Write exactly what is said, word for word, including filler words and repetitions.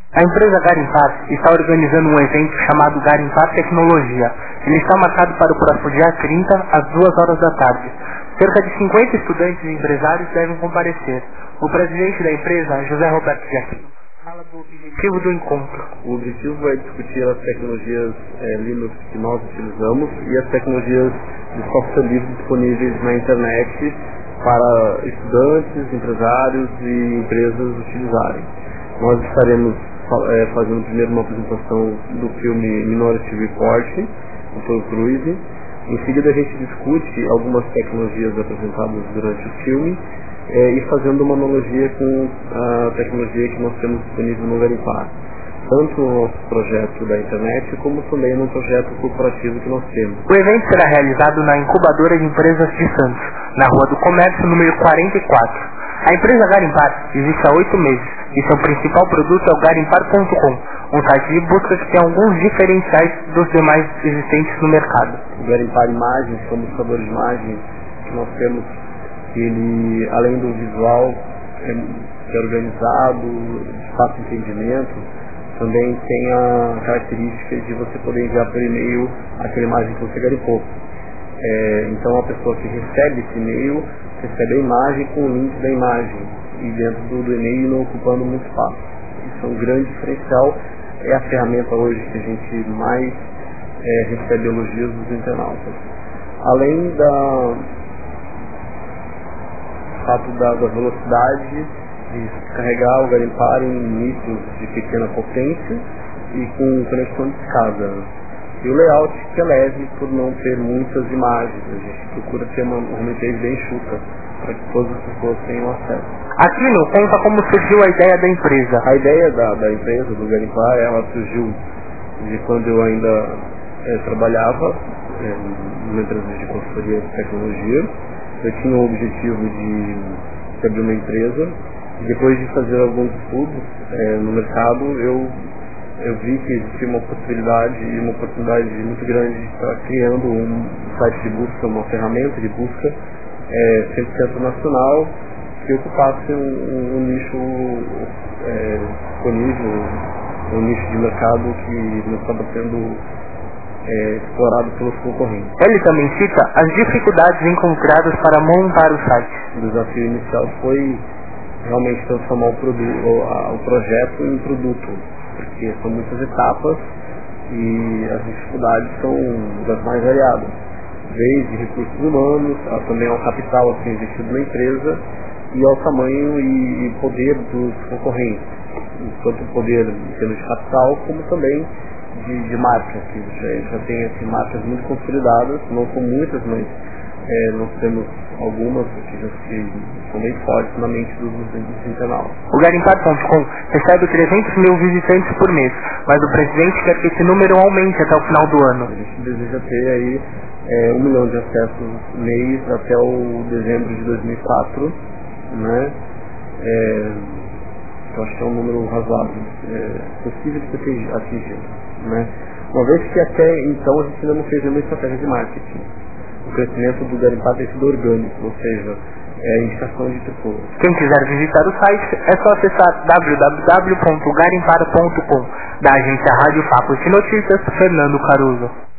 A empresa Garimpar está organizando um evento chamado Garimpar Tecnologia. Ele está marcado para o próximo dia trinta, às duas horas da tarde. Cerca de cinquenta estudantes e empresários devem comparecer. O presidente da empresa, José Roberto Jaquim, fala do objetivo do encontro. O objetivo é discutir as tecnologias é, Linux que nós utilizamos e as tecnologias de software livre disponíveis na internet para estudantes, empresários e empresas utilizarem. Nós estaremos é, fazendo primeiro uma apresentação do filme Minority Report, do Tom Cruise. Em seguida a gente discute algumas tecnologias apresentadas durante o filme é, e fazendo uma analogia com a tecnologia que nós temos disponível no Garimpar, tanto no nosso projeto da internet como também no projeto corporativo que nós temos. O evento será realizado na Incubadora de Empresas de Santos, na Rua do Comércio, número quarenta e quatro. A empresa Garimpar existe há oito meses e seu principal produto é o garimpar ponto com, um site de busca que tem alguns diferenciais dos demais existentes no mercado. O Garimpar Imagens, que é um buscador de imagens que nós temos, ele, além do visual, é, é organizado, de fácil entendimento, também tem a característica de você poder enviar por e-mail aquela imagem que você garimpou. É, então a pessoa que recebe esse e-mail recebe a imagem com o link da imagem e dentro do, do e-mail não ocupando muito espaço. Isso é um grande diferencial, é a ferramenta hoje que a gente mais é, recebe elogios dos internautas. Além da fato da, da velocidade de carregar o Garimpar em micros de pequena potência e com conexão de escada. E o layout que é leve por não ter muitas imagens. A gente procura ter uma homepage bem enxuta para que todas as pessoas tenham acesso. Aquilo conta como surgiu a ideia da empresa. A ideia da, da empresa, do Garimpar, ela surgiu de quando eu ainda é, trabalhava é, numa empresa de consultoria de tecnologia. Eu tinha o objetivo de, de abrir uma empresa. E depois de fazer alguns estudos é, no mercado, eu eu vi que existia uma possibilidade e uma oportunidade muito grande de estar criando um site de busca, uma ferramenta de busca é, cem por cento nacional que ocupasse um, um, um nicho é, disponível, um nicho de mercado que não estava sendo é, explorado pelos concorrentes. Ele também cita as dificuldades encontradas para montar o site. O desafio inicial foi realmente transformar o, produto, o, o projeto em produto, porque são muitas etapas e as dificuldades são das mais variadas, desde recursos humanos, a, também ao capital assim, investido na empresa e ao tamanho e, e poder dos concorrentes, tanto o poder em termos de capital como também de, de marcas, que já, já tem assim, marcas muito consolidadas, não são muitas, mas é, nós temos algumas que já se, são bem fortes na mente dos internautas. O garimpar ponto com recebe trezentos mil visitantes por mês, mas o presidente quer que esse número aumente até o final do ano. A gente deseja ter aí é, um milhão de acessos mês até o dezembro de dois mil e quatro, né? É, eu acho que é um número razoável, é, possível de ser atingido, né? Uma vez que até então a gente ainda não fez nenhuma estratégia de marketing. O crescimento do Garimpar tem sido orgânico, ou seja, é indicação de pessoas. Quem quiser visitar o site é só acessar w w w ponto garimpar ponto com. Da agência Rádio Fatos de Notícias, Fernando Caruso.